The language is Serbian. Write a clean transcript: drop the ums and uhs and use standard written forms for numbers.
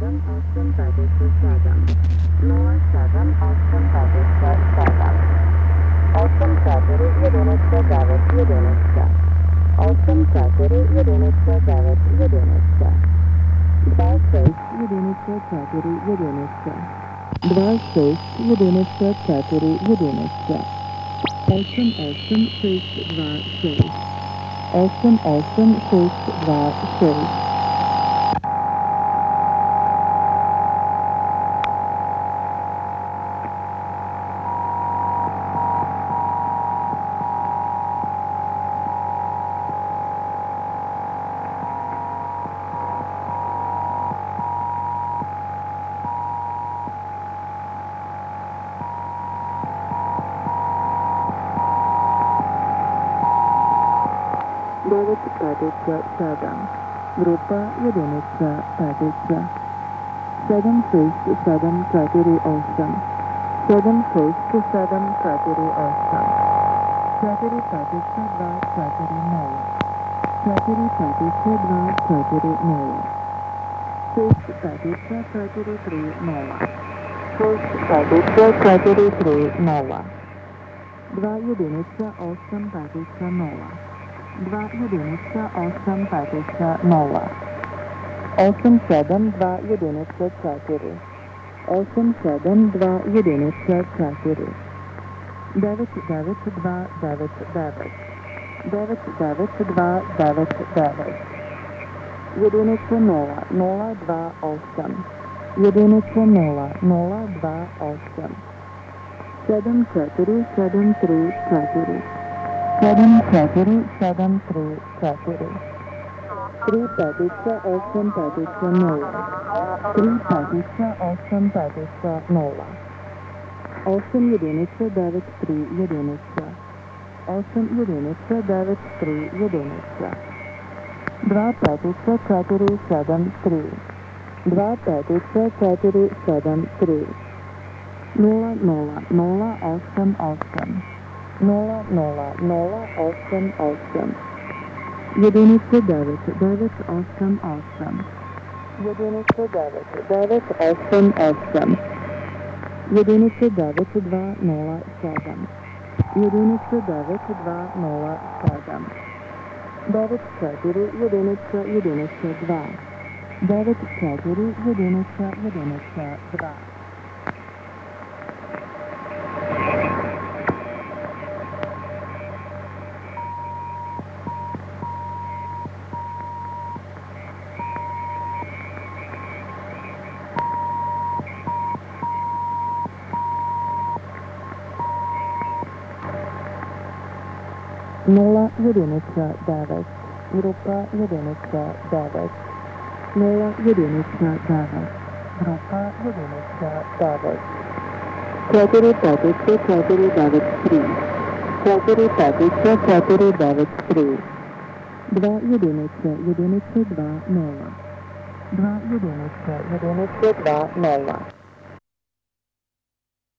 Grupa jedinica petica. 76748. 76748. 4 petica 240. 4 petica 240. 6 petica 430. 6 petica 430. 2 jedinica 8 petica 0. 2 jedinica 8 petica 0. 872 jedinica 4. 872 jedinica 4. 99299. 99299. Jedinica 0 028. Jedinica 0 028. 74734. 74734. 3 petica 8 petica 0. 3 petica 8 petica 0. 8 jedinica 93 jedinica. 8 jedinica 93 jedinica. 2 petica 473. 2 petica 473. 00088. 00088. Jedinica 998. Jedinica 998. Jedinica 9207. Jedinica 9207. 94 jedinica jedinica 2. 94 jedinica jedinica 2. Nula jedinica 9. Grupa jedinica 9. 0 jedinica 9. Grupa jedinica 9. 4 petica 493. 4 petica 493. 2 jedinica jedinica 2 0. 2 jedinica jedinica 2 0.